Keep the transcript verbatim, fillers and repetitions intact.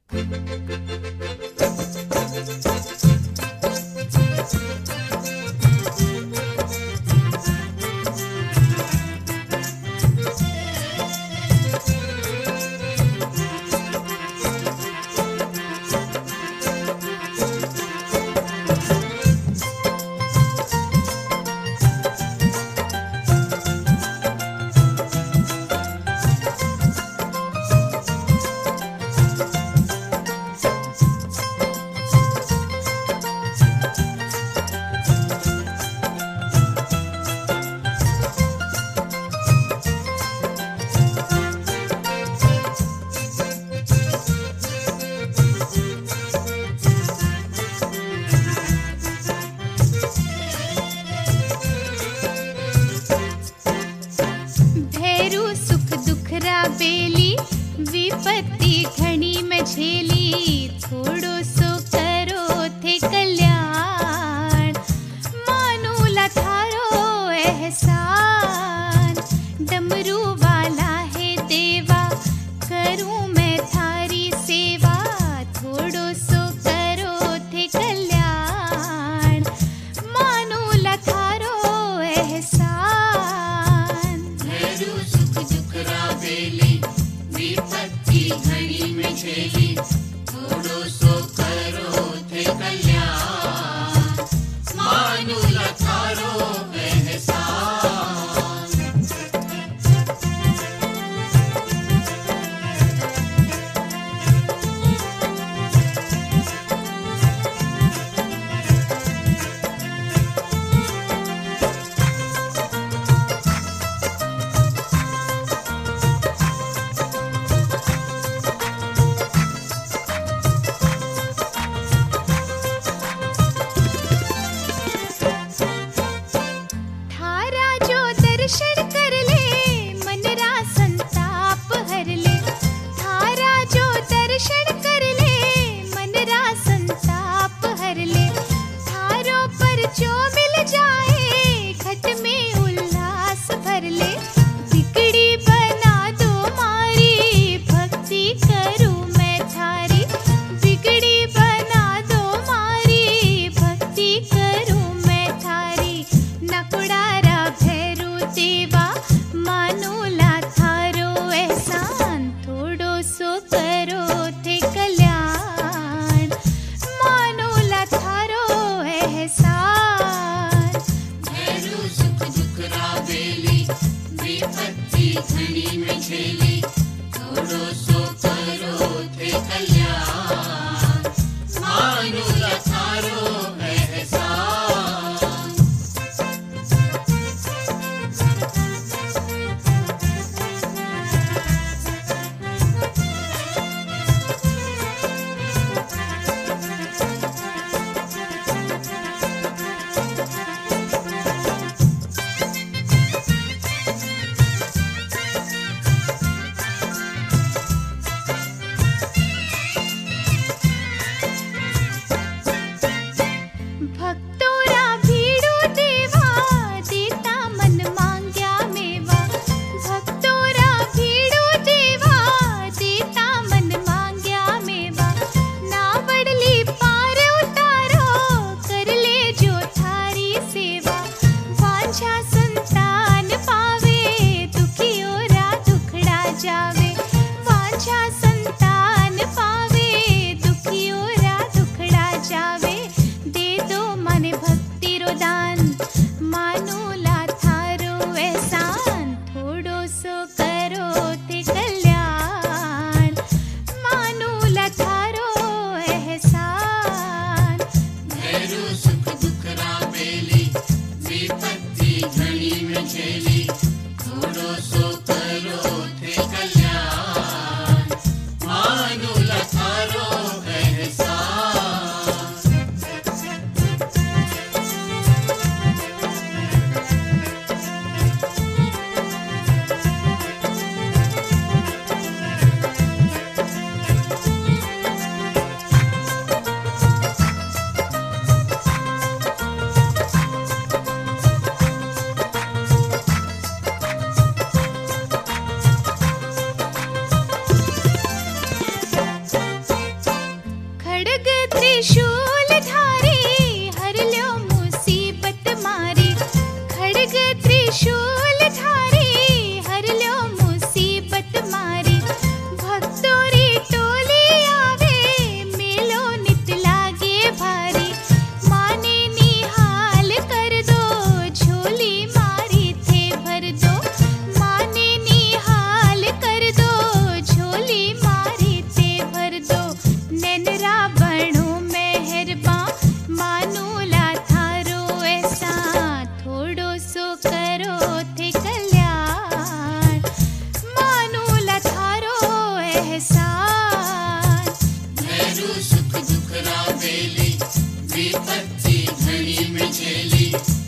बेली विपत्ति घणी में झेली, थोड़ो सो करो थे कल्याण, मानूला थारो एहसान। डमरू वाला है देवा, करूं मैं थारी सेवा, थोड़ो सो करो थे कल्याण, मानूला थारो एहसान। भैरू सुख दुख राबेली, विपत्ति घड़ी में झेली, त्रिशूल धारी हर ल्यो मुसीबत मारी। खड़ग त्रिशूल धारी हर ल्यो मुसीबत मारी। भक्तोरी टोली आवे मेलो नित लागे भारी। माने निहाल कर दो झोली मारी थे भर दो। माने निहाल कर दो झोली मारी थे भर दो। नैनरा बणो मेहरबा मानूला थारो ऐसा। थोड़ो सो करो थे कल्याण मानूला थारो एहसान। भैरू सुख दुख रावेली विपत्ति घड़ी में झेली।